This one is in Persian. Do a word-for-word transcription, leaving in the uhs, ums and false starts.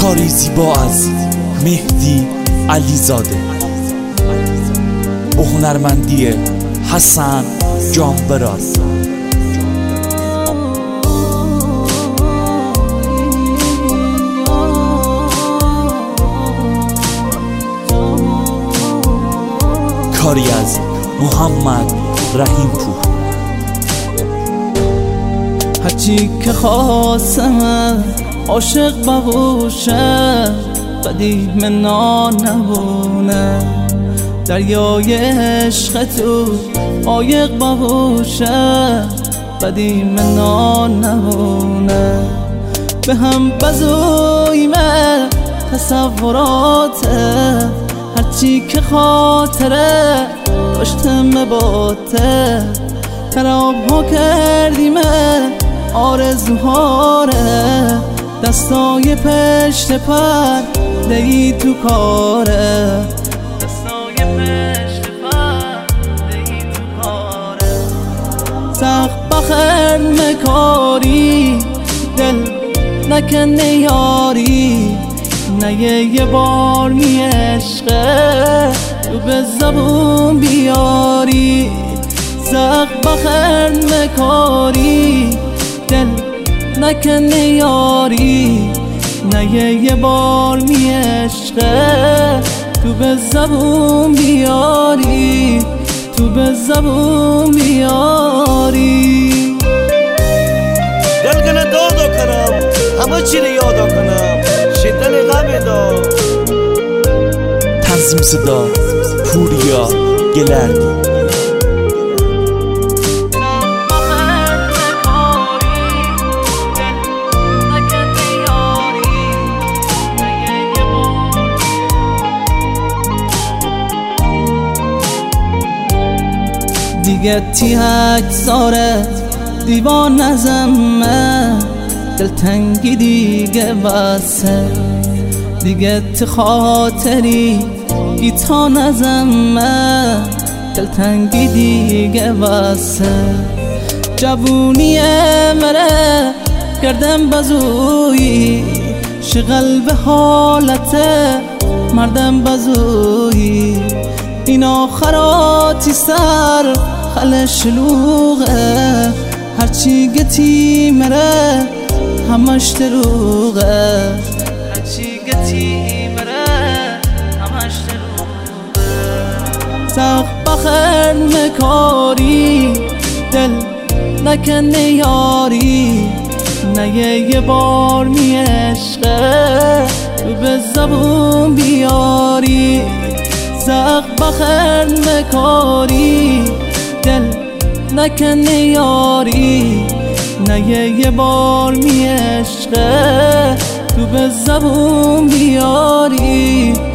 کاری زیبا از مهدی علیزاده با هنرمندی حسن جانبراز. کاری از محمد رحیم پور. هرچی که خواستم عاشق ببوشه بدی منا نبونه، دریای عشق تو عایق ببوشه بدی منا نبونه. به هم بزویمه تصوراته، هرچی که خاطره داشتم باته، خراب ها کردیمه آرزوهاره، دستای پشت پر دهی تو کاره، دستای پشت پر دهی تو کاره. سخت بخر مکاری دل نکنه یاری، نگه یه بار می عشقه تو به زبون بیاری. زخم بخر مکاری دل نکنه یاری، نگه یه بار می عشقه تو به زبون بیاری، تو به زبون بیاری. دل کنه دادا کنم همه چی رو یادا کنم، شدن غم دار. تنظیم صدا پوریا گلردی. دیگه تیهک سارت دیوان نزمه، دلتنگی دیگه واسه، دیگه تی خاطری گیتا نزمه، دلتنگی دیگه واسه. جوونی مره کردم بزویی، شغل به حالت مردم بزویی. این آخراتی سر خل شلوغه، هرچی گتی مره همش دروغه، هرچی گتی مره همش دروغه. سخت بخر مکاری دل نکنه یاری، نگه یه بار می عشقه تو به زبون بیاری. زخم بخر مکاری دل نکنه یاری، نگه یه بار می عشقه تو به زبون بیاری،